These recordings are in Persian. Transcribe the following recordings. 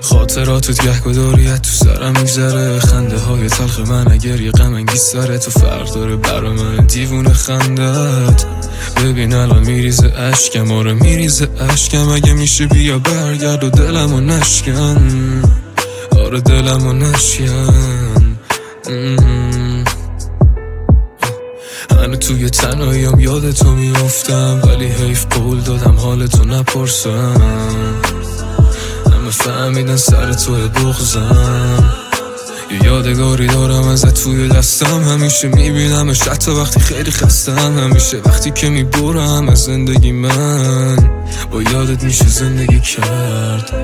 خاطراتت گهگداریت تو سرم میگذره، خنده های تلخ من اگر یه غم انگیز سره تو فرق داره برا من دیوونه خندت. ببین الان میریزه اشکم، آره میریزه اشکم، اگه میشه بیا برگرد و دلمو نشکن، آره دلمو نشکن. من توی تنهاییم یادتو میافتم، ولی حیف قول دادم حالتو نپرسم، همه فهمیدن سر توی بغضم. یه یادگاری دارم ازت توی دستم، همیشه میبینمش حتی وقتی خیلی خستم، همیشه وقتی که میبرم از زندگی من با یادت میشه زندگی کرد.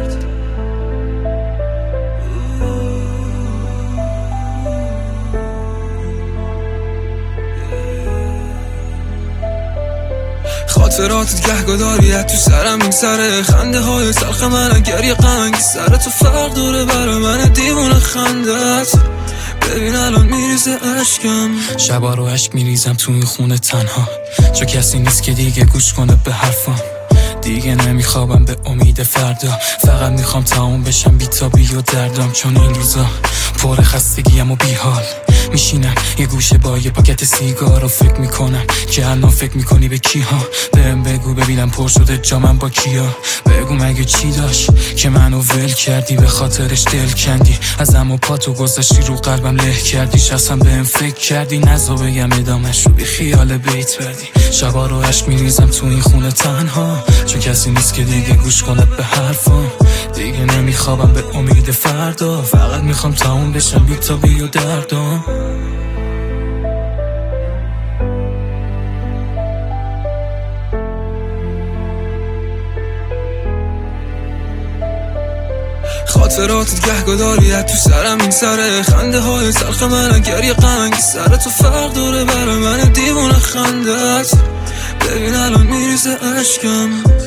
خاطراتت گهگداریت تو سرم میگذره، خنده های تلخ من گریه غم‌انگیز سره تو فرق داره برا من دیوونه خندت. ببین الان میریزه اشکم، شبا رو اشک میریزم تو این خونه تنها، چون کسی نیست که دیگه گوش کنه به حرفام. دیگه نمیخوابم به امید فردا، فقط میخوام تموم بشم بی‌تابی و دردم، چون این روزا پر خستگیم و بیحال میشینم یه گوشه با یه پاکت سیگار و فکر میکنم که الان فکر میکنی به کیها. بهم بگو ببینم پر شده جامم با کیا، بگو مگه چی داشت که منو ول کردی، به خاطرش دل کندی، ازم و پاتو گذاشتی رو قلبم له کردیش، اصلا بهم فکر کردی نزا بگم ادامش رو بی خیال بیت بردی. شبا رو عشق میریزم تو این خونه تنها، چون کسی نیست که دیگه گوش کنه به حرفم. دیگه نمیخوابم به امید فردا، فقط میخوام تموم بشم بی‌تابی و دردم. خاطراتت گهگداریت تو سرم میگذره، خنده های تلخ من گریه غم‌انگیز سره تو فرق داره برا من دیوونه خندت. ببین الان میریزه اشکم.